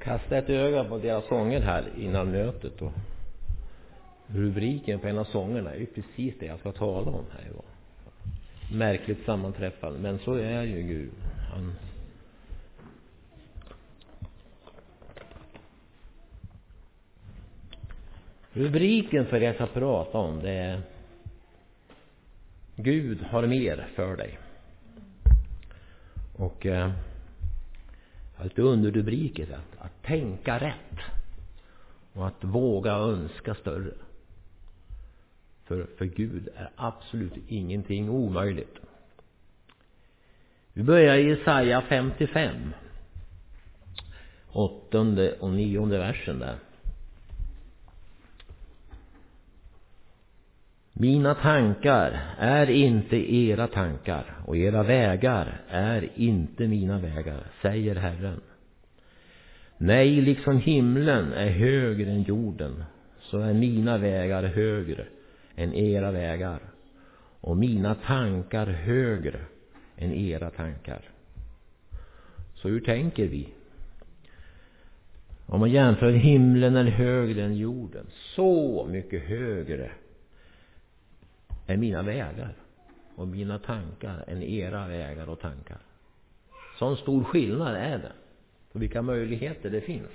kastade ett öga på deras sånger här innan mötet, och rubriken på en av sångerna är ju precis det jag ska tala om här idag. Märkligt sammanträffande, men så är ju Gud. Rubriken för det jag ska prata om, det är Gud har mer för dig. Och lite underrubriker att tänka rätt och att våga önska större. För Gud är absolut ingenting omöjligt. Vi börjar i Jesaja 55, 8:e och 9:e versen där. Mina tankar är inte era tankar, och era vägar är inte mina vägar, säger Herren. Nej, liksom himlen är högre än jorden, så är mina vägar högre än era vägar, och mina tankar högre än era tankar. Så hur tänker vi? Om man jämför himlen är högre än jorden, så mycket högre är mina vägar och mina tankar än era vägar och tankar. Sån stor skillnad är det. För vilka möjligheter det finns.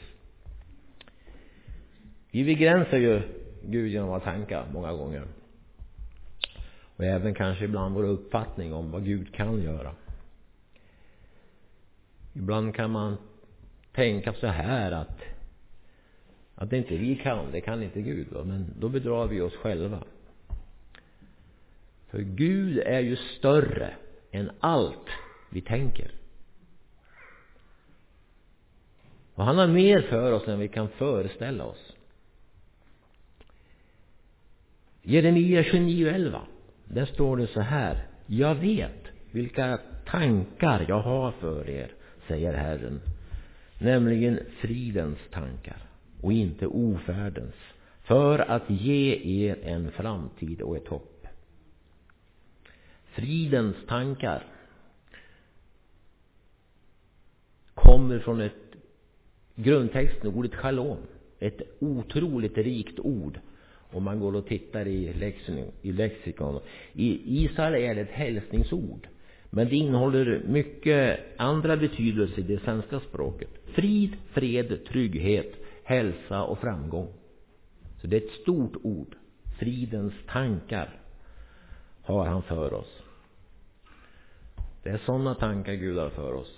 Vi begränsar ju Gud genom att tänka många gånger. Och även kanske ibland vår uppfattning om vad Gud kan göra. Ibland kan man tänka så här att det inte vi kan, det kan inte Gud. Men då bedrar vi oss själva. För Gud är ju större än allt vi tänker. Och han har mer för oss än vi kan föreställa oss. Jeremia 29:11. Där står det så här: jag vet vilka tankar jag har för er, säger Herren. Nämligen fridens tankar och inte ofärdens, för att ge er en framtid och ett hopp. Fridens tankar kommer från ett grundtext, ordet shalom. Ett otroligt rikt ord. Om man går och tittar i lexikon. I Israel är det ett hälsningsord. Men det innehåller mycket andra betydelser i det svenska språket. Frid, fred, trygghet, hälsa och framgång. Så det är ett stort ord. Fridens tankar har han för oss. Det är sådana tankar Gud har för oss.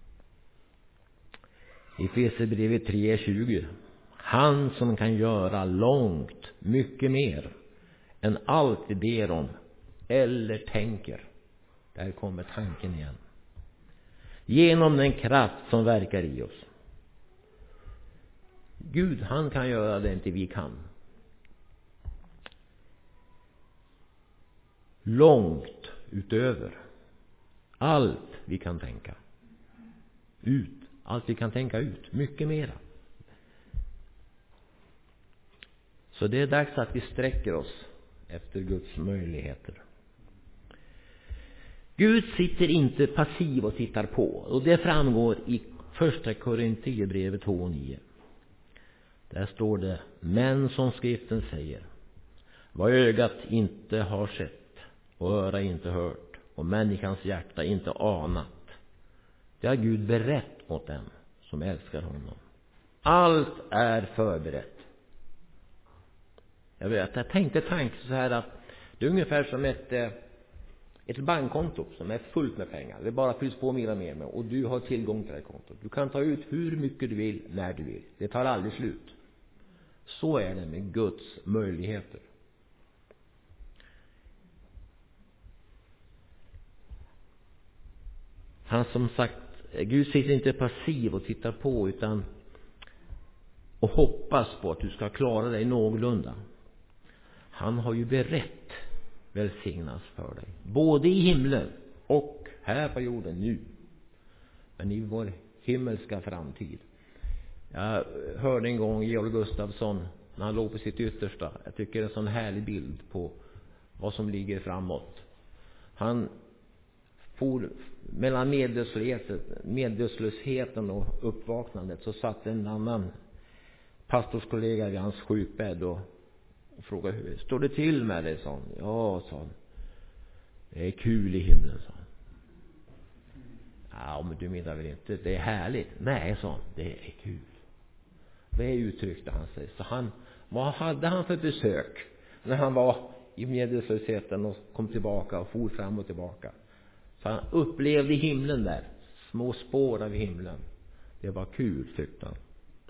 I Efesierbrevet 3:20. Han som kan göra långt, mycket mer än allt vi ber om eller tänker. Där kommer tanken igen. Genom den kraft som verkar i oss. Gud, han kan göra det inte vi kan. Långt utöver allt vi kan tänka ut. Allt vi kan tänka ut. Mycket mera. Så det är dags att vi sträcker oss efter Guds möjligheter. Gud sitter inte passiv och tittar på. Och det framgår i första Korinthierbrevet 2:9. Där står det: men som skriften säger, vad ögat inte har sett och öra inte hört och människans hjärta inte anat, det har Gud berett åt dem som älskar honom. Allt är förberett. Jag tänkte så här att det är ungefär som ett bankkonto som är fullt med pengar. Det bara fylls på mer och mer och du har tillgång till det kontot. Du kan ta ut hur mycket du vill när du vill. Det tar aldrig slut. Så är det med Guds möjligheter. Han som sagt, Gud sitter inte passiv och tittar på utan och hoppas på att du ska klara dig någorlunda. Han har ju berett välsignas för dig. Både i himlen och här på jorden nu. Men i vår himmelska framtid. Jag hörde en gång Georg Gustafsson när han låg på sitt yttersta. Jag tycker det är en sån härlig bild på vad som ligger framåt. Han for mellan medvetslösheten och uppvaknandet, så satt en annan pastorskollega vid hans sjukbädd och frågade: hur står det till med det? Sa han. Ja, sa han. Det är kul i himlen, sa han. Ja, men du menar väl inte det är härligt? Nej, sa han, det är kul. Det uttryckte han sig. Så vad hade han för besök när han var i medvetslösheten och kom tillbaka och for fram och tillbaka? Så han upplevde himlen där, små spår av himlen. Det var kul, tyckte han.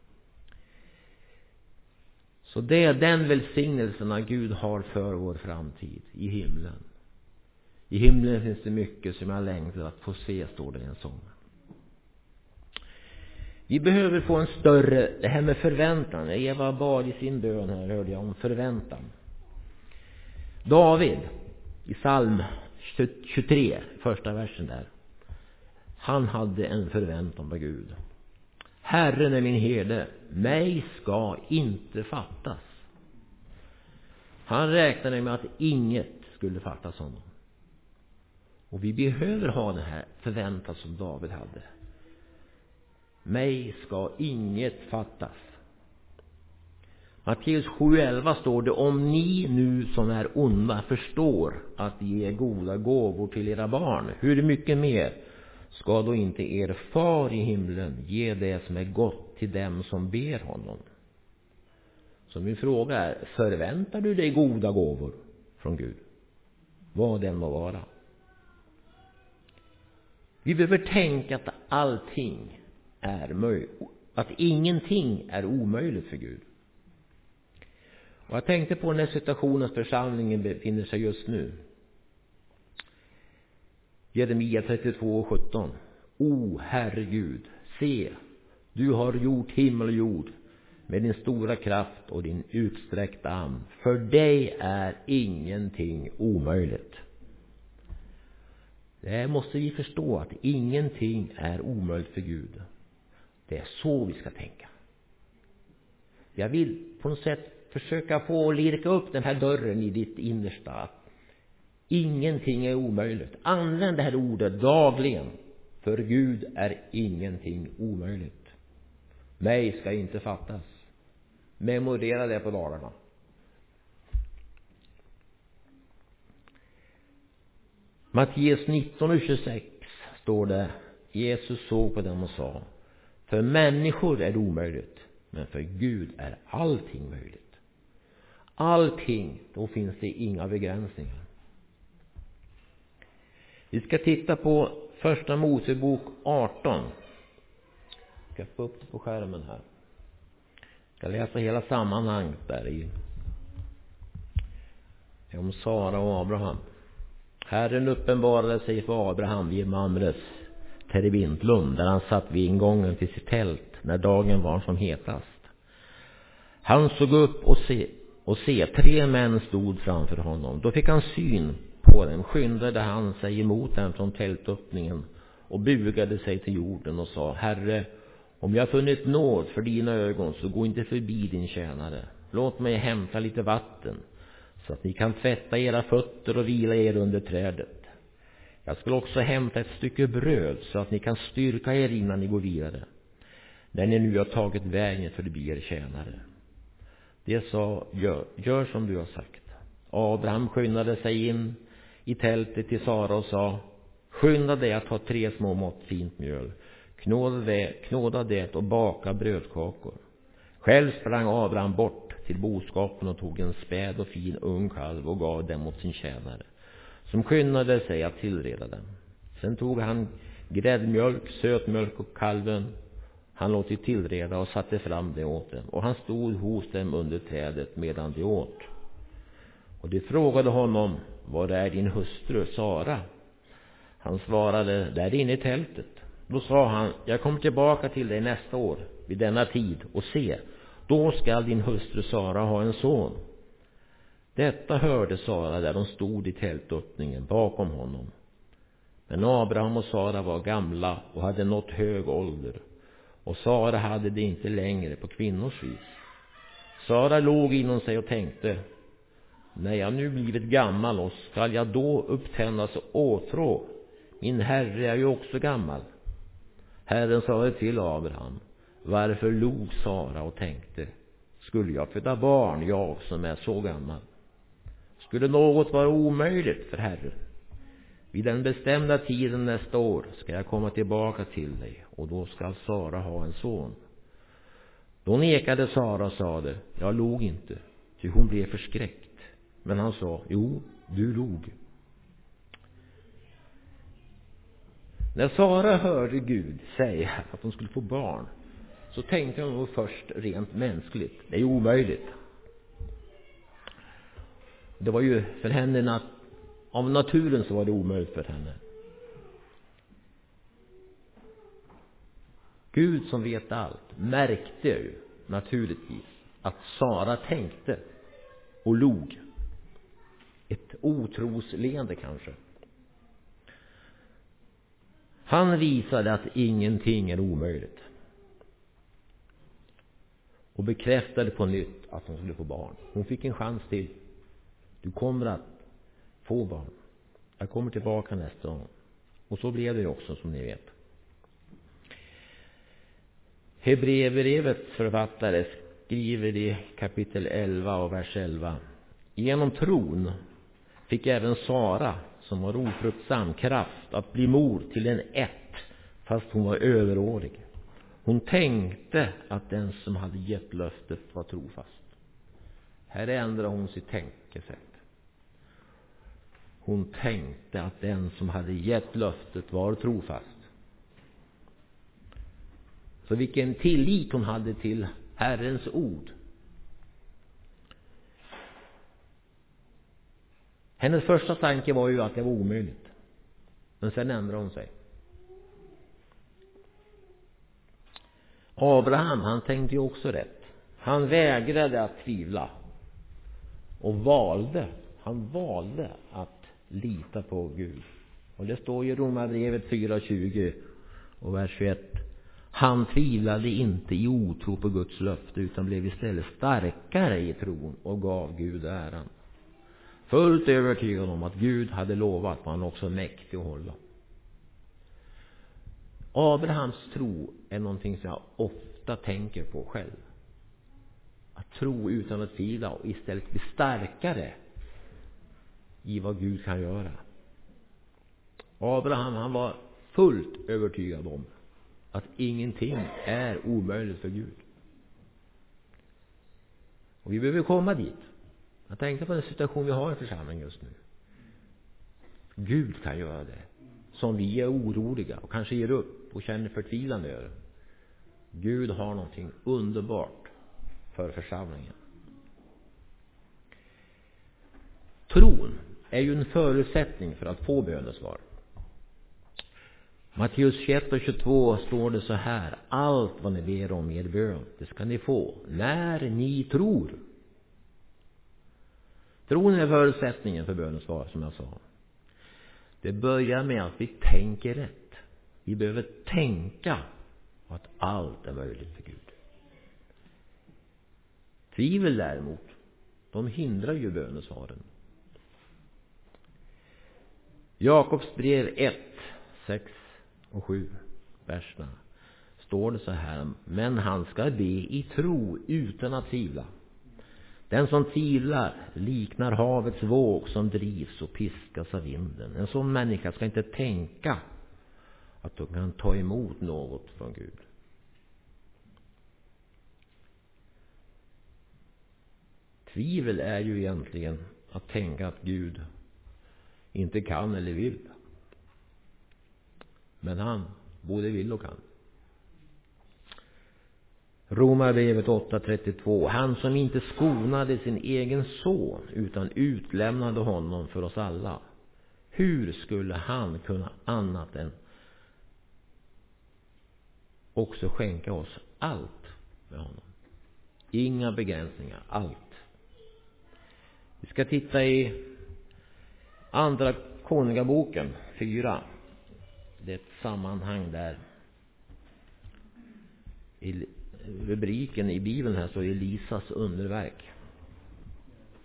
Så det är den välsignelsen Gud har för vår framtid i himlen. I himlen finns det mycket som jag längtar att få se, står det i en sång. Vi behöver få en större, det här med förväntan. Eva bad i sin bön här, hörde jag om förväntan. David i psalm 23, första versen där. Han hade en förväntan på Gud. Herren är min herde, mig ska inte fattas. Han räknade med att inget skulle fattas honom. Och vi behöver ha den här förväntan som David hade. Mig ska inget fattas. Matteus 7:11 står det: om ni nu som är onda förstår att ge goda gåvor till era barn, hur mycket mer ska då inte er far i himlen ge det som är gott till dem som ber honom? Så min fråga är: förväntar du dig goda gåvor från Gud? Vad den må vara. Vi behöver tänka att allting är möjligt, att ingenting är omöjligt för Gud. Och jag tänkte på den situationen församlingen befinner sig just nu. Jeremia 32:17. O Herre Gud, se, du har gjort himmel och jord med din stora kraft och din utsträckta arm. För dig är ingenting omöjligt. Det måste vi förstå, att ingenting är omöjligt för Gud. Det är så vi ska tänka. Jag vill på något sätt försöka få lirka upp den här dörren i ditt innersta. Ingenting är omöjligt. Använd det här ordet dagligen. För Gud är ingenting omöjligt. Mig ska inte fattas. Memorera det på dagarna. Matteus 19:26 står det: Jesus såg på dem och sa: för människor är det omöjligt, men för Gud är allting möjligt. Allting, då finns det inga begränsningar. Vi ska titta på första Mosebok 18. Jag ska få upp det på skärmen här. Jag ska läsa hela sammanhanget där i. Om Sara och Abraham. Herren uppenbarade sig för Abraham vid Mamres terebintlund, där han satt vid ingången till sitt tält när dagen var som hetast. Han såg upp och se 3 män stod framför honom. Då fick han syn på dem, skyndade han sig emot dem från tältöppningen och bugade sig till jorden och sa: Herre, om jag funnit nåd för dina ögon, så gå inte förbi din tjänare. Låt mig hämta lite vatten så att ni kan tvätta era fötter och vila er under trädet. Jag ska också hämta ett stycke bröd så att ni kan styrka er innan ni går vidare, när ni nu har tagit vägen förbi er tjänare. Det sa: gör som du har sagt. Abraham skyndade sig in i tältet till Sara och sa: skynda dig att ha 3 små mått fint mjöl, knåda det och baka brödkakor. Själv sprang Abraham bort till boskapen och tog en späd och fin ung kalv och gav dem åt sin tjänare, som skyndade sig att tillreda dem. Sen tog han gräddmjölk, sötmjölk och kalven han låtit tillreda och satte fram det åt dem, och han stod hos dem under trädet medan de åt. Och de frågade honom: var är din hustru Sara? Han svarade: där inne i tältet. Då sa han: jag kommer tillbaka till dig nästa år vid denna tid, och se, då skall din hustru Sara ha en son. Detta hörde Sara där de stod i tältöppningen bakom honom. Men Abraham och Sara var gamla och hade nått hög ålder, och Sara hade det inte längre på kvinnors vis. Sara låg inom sig och tänkte: när jag nu blivit gammal, och skall jag då upptändas och åtrå min herre är ju också gammal. Herren sa till Abraham: varför log Sara och tänkte: skulle jag föda barn, jag som är så gammal? Skulle något vara omöjligt för Herren? Vid den bestämda tiden nästa år ska jag komma tillbaka till dig, och då ska Sara ha en son. Då nekade Sara och sade: jag log inte, ty hon blev förskräckt. Men han sa: jo, du log. När Sara hörde Gud säga att hon skulle få barn, så tänkte hon nog först rent mänskligt: det är omöjligt. Det var ju för henne av naturen så var det omöjligt för henne. Gud som vet allt märkte ju naturligtvis att Sara tänkte och log. Ett otrosleende kanske. Han visade att ingenting är omöjligt. Och bekräftade på nytt att hon skulle få barn. Hon fick en chans till. Du kommer att få barn. Jag kommer tillbaka nästa gång. Och så blev det också, som ni vet. Hebreerbrevets författare skriver i kapitel 11 och vers 11: genom tron fick även Sara, som var ofruktsam, kraft att bli mor till en ett, fast hon var överårig. Hon tänkte att den som hade gett löftet var trofast. Här ändrar hon sitt tänkesätt. Hon tänkte att den som hade gett löftet var trofast. Så vilken tillit hon hade till Herrens ord. Hennes första tanke var ju att det var omöjligt. Men sen ändrade hon sig. Abraham, han tänkte ju också rätt. Han vägrade att tvivla. Och han valde att lita på Gud. Och det står i Romarbrevet 4:20 och vers 21. Han tvivlade inte i otro på Guds löfte, utan blev istället starkare i tron och gav Gud äran. Fullt övertygad om att Gud hade lovat, var han också mäktig att hålla. Abrahams tro är någonting som jag ofta tänker på själv. Att tro utan att tvivla och istället bli starkare i vad Gud kan göra. Abraham, han var fullt övertygad om att ingenting är omöjligt för Gud. Och vi behöver komma dit. Jag tänkte på den situation vi har i församlingen just nu. Gud kan göra det som vi är oroliga och kanske ger upp och känner förtvivlan över. Gud har någonting underbart för församlingen. Tron är ju en förutsättning för att få bönesvar. Matteus 21 och 22 står det så här: allt vad ni ber om i er bön, det ska ni få när ni tror. Tron är förutsättningen för bönesvar, som jag sa. Det börjar med att vi tänker rätt. Vi behöver tänka att allt är möjligt för Gud. Tvivel däremot, de hindrar ju bönesvaren. Jakobs brev 1, 6 och 7 verserna står det så här: men han ska be i tro utan att tvivla. Den som tvivlar liknar havets våg som drivs och piskas av vinden. En sån människa ska inte tänka att de kan ta emot något från Gud. Tvivel är ju egentligen att tänka att Gud inte kan eller vill. Men han både vill och kan. Romarbrevet 8:32. Han som inte skonade sin egen son utan utlämnade honom för oss alla. Hur skulle han kunna annat än också skänka oss allt med honom? Inga begränsningar, allt. Vi ska titta i Andra Konungaboken 4. Det är ett sammanhang där. I rubriken i Bibeln här så är Elisas underverk.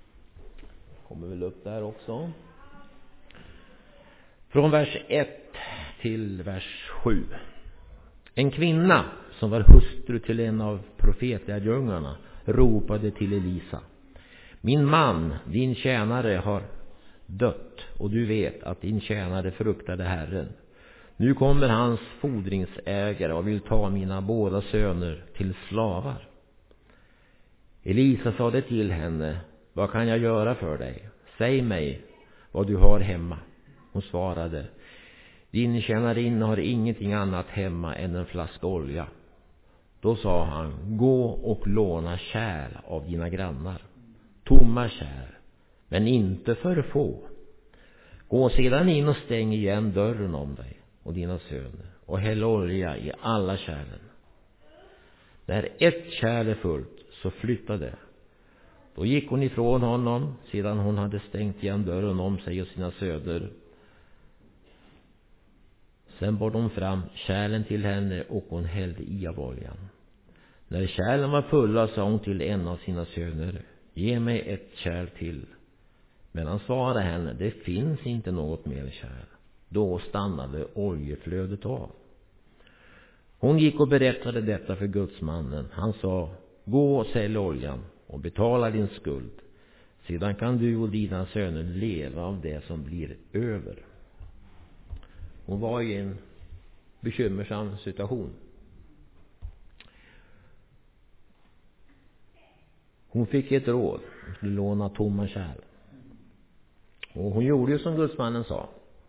Kommer väl upp där också. Från vers 1 till vers 7. En kvinna som var hustru till en av profetlärjungarna ropade till Elisa: min man, din tjänare, har dött, och du vet att din tjänare fruktade Herren. Nu kommer hans fordringsägare och vill ta mina båda söner till slavar. Elisa sade till henne: vad kan jag göra för dig? Säg mig vad du har hemma. Hon svarade: din tjänarinna har ingenting annat hemma än en flaska olja. Då sa han: gå och låna kärl av dina grannar, tomma kärl, men inte för få. Gå sedan in och stäng igen dörren om dig och dina söner och häll olja i alla kärlen. När ett kärl är fullt, så flytta det. Då gick hon ifrån honom sedan hon hade stängt igen dörren om sig och sina söner. Sen bar de fram kärlen till henne och hon hällde i av oljan. När kärlen var fulla sa hon till en av sina söner: ge mig ett kärl till. Men han svarade henne: det finns inte något mer kärl. Då stannade oljeflödet av. Hon gick och berättade detta för gudsmannen. Han sa: gå och sälj oljan och betala din skuld. Sedan kan du och dina söner leva av det som blir över. Hon var i en bekymmersam situation. Hon fick ett råd: hon skulle låna tomma kärl. Och hon gjorde ju som gudsmannen sa.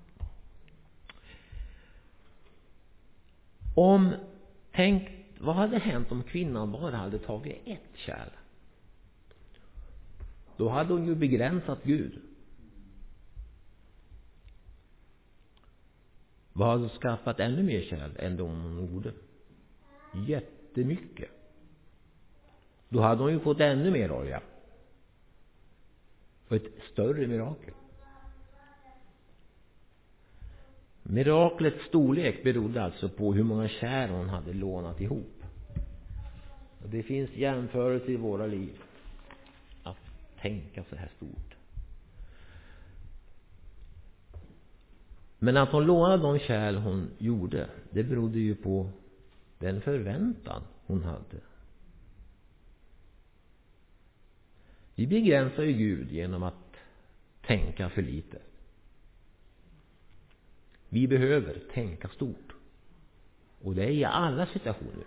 Tänk, vad hade hänt om kvinnan bara hade tagit ett kärl? Då hade hon ju begränsat Gud. Vad hade skaffat ännu mer kärl än de hon gjorde? Jättemycket. Då hade hon ju fått ännu mer olja. Och ett större mirakel. Miraklets storlek berodde alltså på hur många kärl hon hade lånat ihop. Och det finns jämförelser i våra liv att tänka så här stort. Men att hon lånade de kärl hon gjorde, det berodde ju på den förväntan hon hade. Vi begränsar ju Gud genom att tänka för lite. Vi behöver tänka stort. Och det är i alla situationer.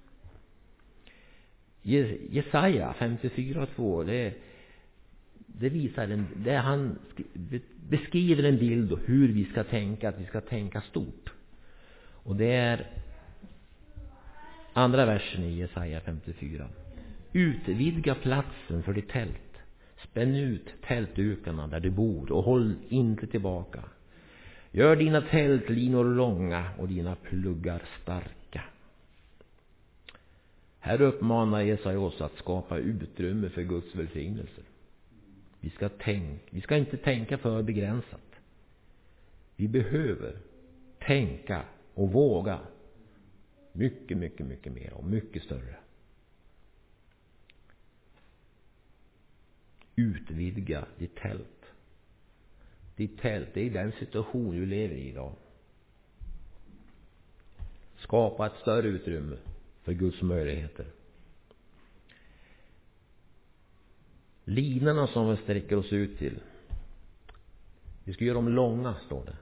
Jesaja 54:2, det visar han beskriver en bild av hur vi ska tänka, att vi ska tänka stort. Och det är andra versen i Jesaja 54. Utvidga platsen för ditt tält. Spänn ut tältdukarna där du bor och håll inte tillbaka. Gör dina tältlinor långa och dina pluggar starka. Här uppmanar Jesaja oss att skapa utrymme för Guds välsignelser. Vi ska inte tänka för begränsat. Vi behöver tänka och våga mycket, mycket, mycket mer och mycket större. Utvidga ditt tält. Ditt tält, det är den situation du lever i idag. Skapa ett större utrymme för Guds möjligheter. Linorna som vi sträcker oss ut till, vi ska göra dem långa, står det.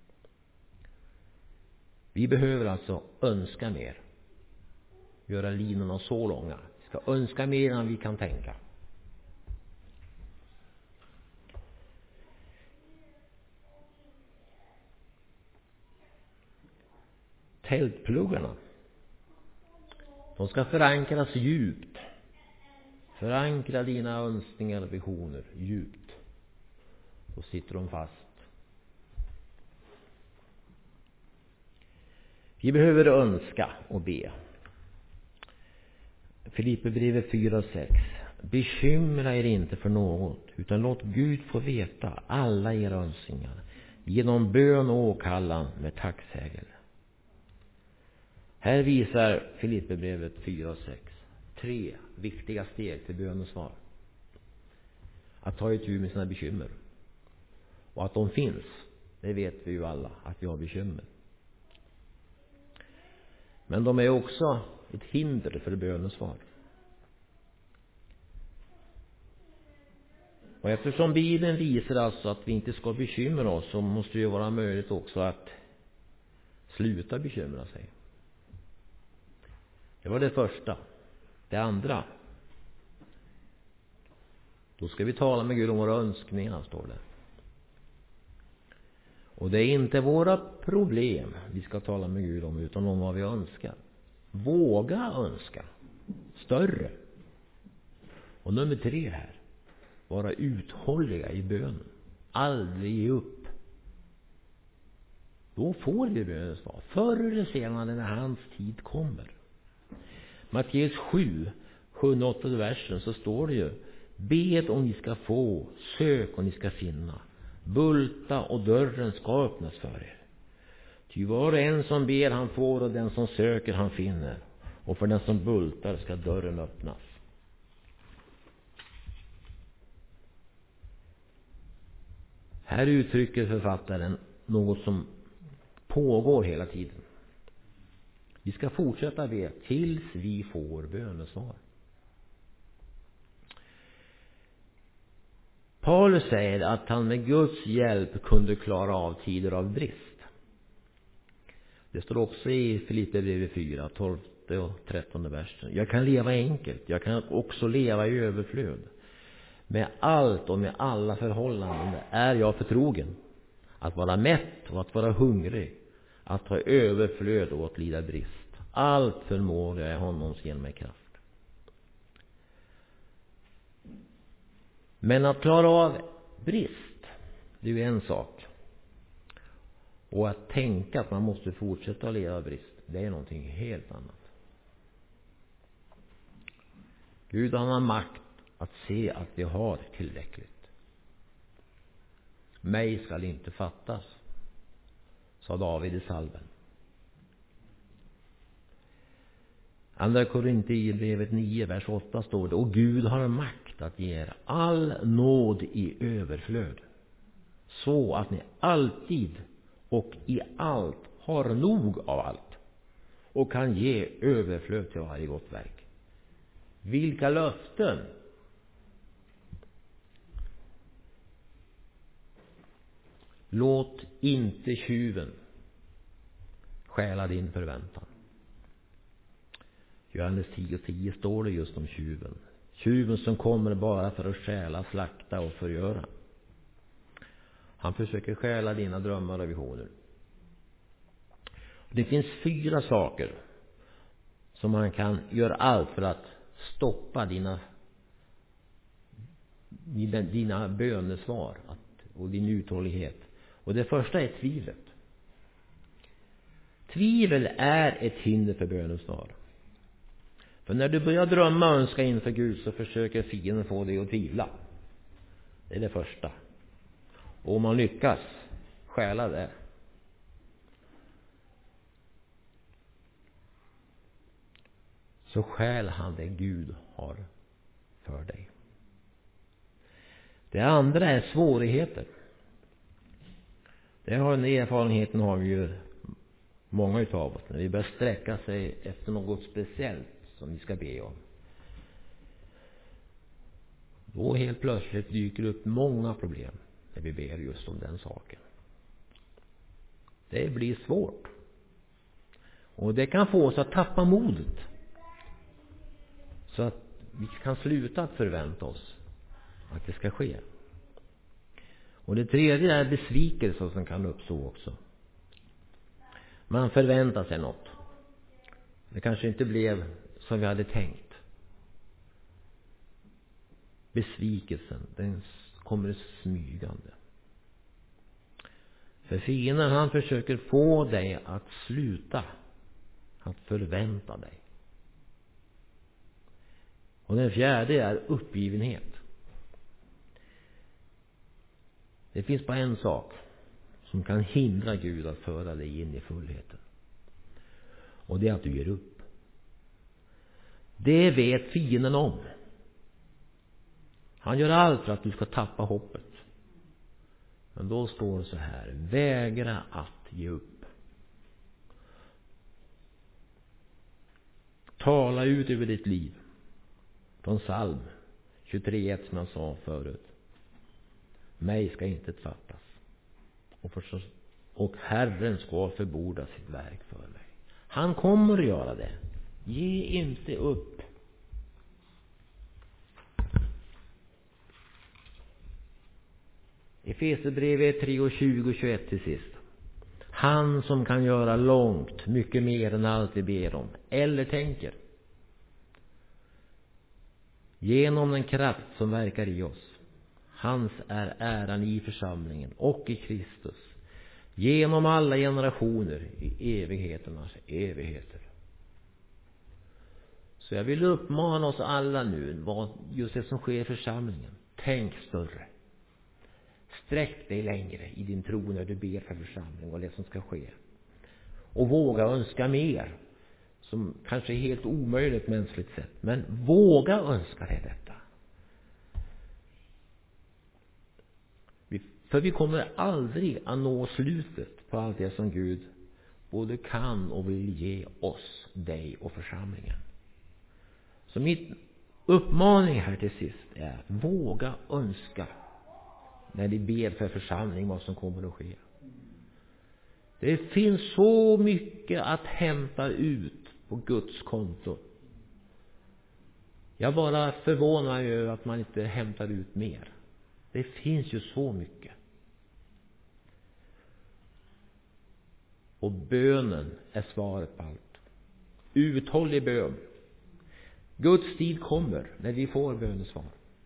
Vi behöver alltså önska mer. Göra linorna så långa. Vi ska önska mer än vi kan tänka. Tältpluggarna, de ska förankras djupt. Förankra dina önskningar och visioner djupt. Då sitter de fast. Vi behöver önska och be. Filipperbrevet 4:6. Bekymra er inte för något, utan låt Gud få veta alla era önskningar genom bön och åkallan med tacksägelse. Här visar Filipperbrevet 4:6 3 viktiga steg till bön och svar. Att ta itu med sina bekymmer. Och att de finns, det vet vi ju alla, att vi har bekymmer. Men de är också ett hinder för bönesvar. Och eftersom Bibeln visar alltså att vi inte ska bekymra oss, så måste det ju vara möjligt också att sluta bekymra sig. Det var det första. Det andra. Då ska vi tala med Gud om våra önskningar, står det. Och det är inte våra problem vi ska tala med Gud om, utan om vad vi önskar. Våga önska större. Och nummer 3 här. Vara uthålliga i bönen. Aldrig ge upp. Då får vi bönens svar. Förr eller senare när hans tid kommer. Matteus 7:8 versen, så står det ju: bed och ni ska få, sök och ni ska finna, bulta och dörren ska öppnas för er. Ty var och en som ber han får, och den som söker han finner, och för den som bultar ska dörren öppnas. Här uttrycker författaren något som pågår hela tiden. Vi ska fortsätta be tills vi får bönesvar. Paulus säger att han med Guds hjälp kunde klara av tider av brist. Det står också i Filipperbrevet 4, 12 och 13 versen. Jag kan leva enkelt, jag kan också leva i överflöd. Med allt och med alla förhållanden är jag förtrogen. Att vara mätt och att vara hungrig, att ha överflöd och att lida brist. Allt förmår jag i honom som ger mig kraft. Men att klara av brist, det är ju en sak. Och att tänka att man måste fortsätta att leva brist, det är någonting helt annat. Gud har makt att se att vi har tillräckligt. Mig skall inte fattas, sa David i salmen. Andra Korinthierbrevet 9, vers 8 står det: och Gud har makt att ge er all nåd i överflöd, så att ni alltid och i allt har nog av allt och kan ge överflöd till varje gott verk. Vilka löften! Låt inte tjuven stjäla din förväntan. Johannes 10:10 står det just om tjuven. Tjuven som kommer bara för att stjäla, slakta och förgöra. Han försöker stjäla dina drömmar och visioner. Det finns 4 saker som man kan göra allt för att stoppa dina bönesvar och din uthållighet. Och det första är tvivlet. Tvivel är ett hinder för bönesvar. För när du börjar drömma och önska inför Gud, så försöker fienden få dig att tvivla. Det är det första. Och om man lyckas stjäla det, så stjäl han det Gud har för dig. Det andra är svårigheter. Den erfarenheten har vi ju många utav oss. När vi börjar sträcka sig efter något speciellt som vi ska be om, då helt plötsligt dyker upp många problem när vi ber just om den saken. Det blir svårt. Och det kan få oss att tappa modet, så att vi kan sluta att förvänta oss att det ska ske. Och det tredje är besvikelse som kan uppstå också. Man förväntar sig något. Det kanske inte blev som vi hade tänkt. Besvikelsen, den kommer smygande. För fienden, han försöker få dig att sluta att förvänta dig. Och den fjärde är uppgivenhet. Det finns bara en sak som kan hindra Gud att föra dig in i fullheten. Och det är att du ger upp. Det vet fienden om. Han gör allt för att du ska tappa hoppet. Men då står det så här: vägra att ge upp. tala ut över ditt liv. Från psalm 23:1 som jag sa förut. Mig ska inte fattas. Och Herren ska förborda sitt verk för mig. Han kommer att göra det. Ge inte upp. Efesierbrevet 3:20-21 till sist. Han som kan göra långt, mycket mer än allt vi ber om eller tänker. Genom den kraft som verkar i oss. Hans är äran i församlingen och i Kristus. Genom alla generationer i evigheternas evigheter. Så jag vill uppmana oss alla nu, vad just det som sker i församlingen. Tänk större. Sträck dig längre i din tro när du ber för församlingen och det som ska ske. Och våga önska mer. Som kanske är helt omöjligt mänskligt sett. Men våga önska dig detta. För vi kommer aldrig att nå slutet på allt det som Gud både kan och vill ge oss, dig och församlingen. Så mitt uppmaning här till sist är: våga önska när ni ber för församling vad som kommer att ske. Det finns så mycket att hämta ut på Guds konto. Jag bara förvånar mig över att man inte hämtar ut mer. Det finns ju så mycket. Och bönen är svaret på allt. Uthållig bön. Guds tid kommer när vi får bönesvar.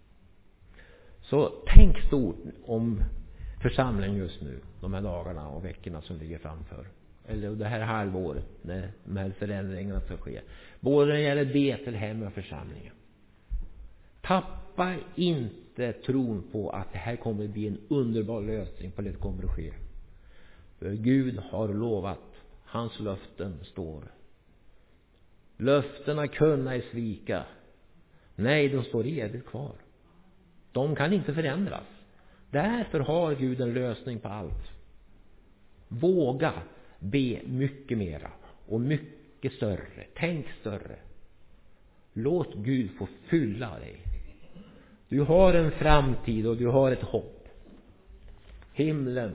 Så tänk stort om församlingen just nu, de här dagarna och veckorna som ligger framför. Eller det här halvåret när de här förändringarna ska ske. Både när det gäller Betlehem och församlingen. Tappa inte tron på att det här kommer att bli en underbar lösning på det som kommer att ske. För Gud har lovat. Hans löften står. Löftena kunna ej svika. Nej, de står evigt kvar. De kan inte förändras. Därför har Gud en lösning på allt. Våga be mycket mera och mycket större. Tänk större. Låt Gud få fylla dig. Du har en framtid och du har ett hopp. Himlen.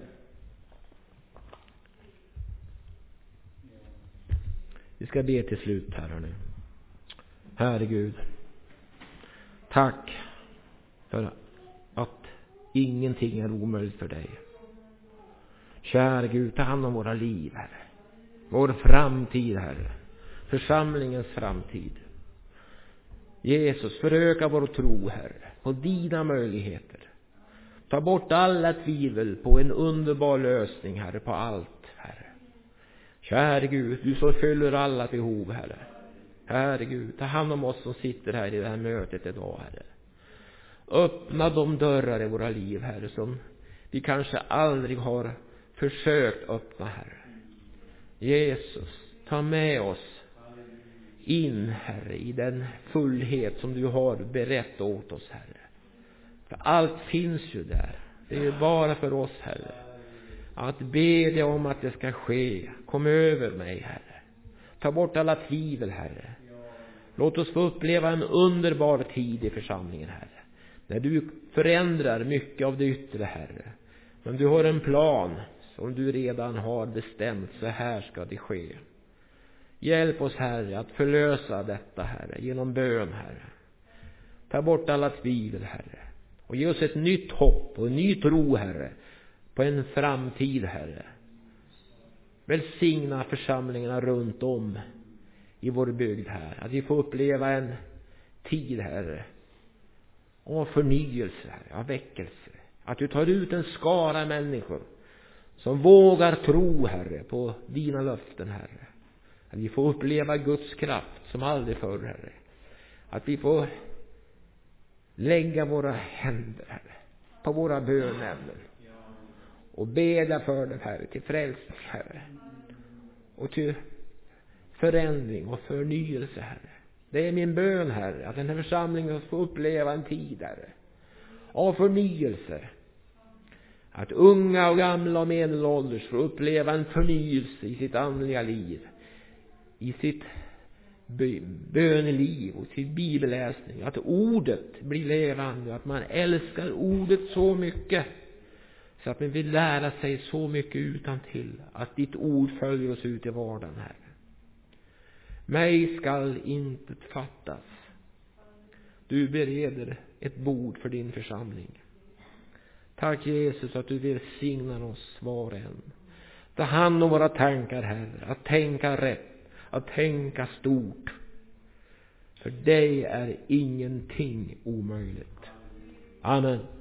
Vi ska be till slut här nu. Herre Gud, tack för att ingenting är omöjligt för dig. Kära Gud, ta hand om våra liv, Herre. Vår framtid, Herre. Församlingens framtid. Jesus, föröka vår tro, Herre, på dina möjligheter. Ta bort alla tvivel på en underbar lösning, Herre, på allt, Herre. Kära Gud, du så fyller alla behov, Herre. Herre Gud, ta hand om oss som sitter här i det här mötet idag, Herre. Öppna de dörrar i våra liv, Herre, som vi kanske aldrig har försökt öppna, Herre. Jesus, ta med oss in, Herre, i den fullhet som du har berett åt oss, Herre. För allt finns ju där. Det är ju bara för oss, Herre, att be dig om att det ska ske. Kom över mig, Herre. Ta bort alla tvivel, Herre. Låt oss få uppleva en underbar tid i församlingen, Herre. När du förändrar mycket av det yttre, Herre. Men du har en plan som du redan har bestämt. Så här ska det ske. Hjälp oss, Herre, att förlösa detta, Herre, genom bön, Herre. Ta bort alla tvivel, Herre. Och ge oss ett nytt hopp och en ny tro, Herre, på en framtid, Herre. Välsigna församlingarna runt om i vår bygd här. Att vi får uppleva en tid, Herre, av förnyelse, Herre, av väckelse. Att du tar ut en skara människor som vågar tro, Herre, på dina löften, Herre. Att vi får uppleva Guds kraft som aldrig förr, Herre. Att vi får lägga våra händer, Herre, på våra bönämnen och bedja för dem, Herre, till frälsning, Herre, och till förändring och förnyelse, Herre. Det är min bön, Herre, att den här församlingen får uppleva en tid, Herre, av förnyelse. Att unga och gamla och medelålders får uppleva en förnyelse i sitt andliga liv, i sitt böneliv och till bibelläsning. Att ordet blir levande. Att man älskar ordet så mycket. Så att man vill lära sig så mycket utantill. Att ditt ord följer oss ut i vardagen, Herre. Mig skall inte fattas. Du bereder ett bord för din församling. Tack Jesus att du vill signa oss var och en. Ta hand om våra tankar, Herre. Att tänka rätt. Att tänka stort. För dig är ingenting omöjligt. Amen.